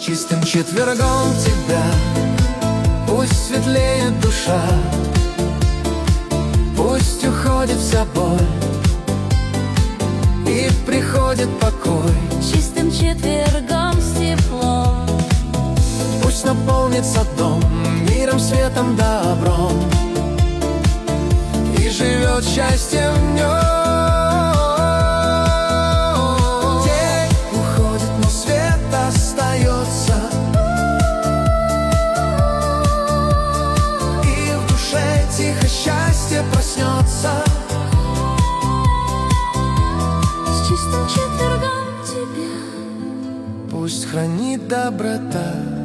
чистым четвергом тебя. Пусть светлеет душа, пусть уходит вся боль и приходит покой. Чистым четвергом с теплом. Пусть наполнится дом миром, светом, добром, и живет счастье в нем. День уходит, но свет остается, и в душе тихо счастье проснется. С чистым четвергом тебя. Пусть хранит доброта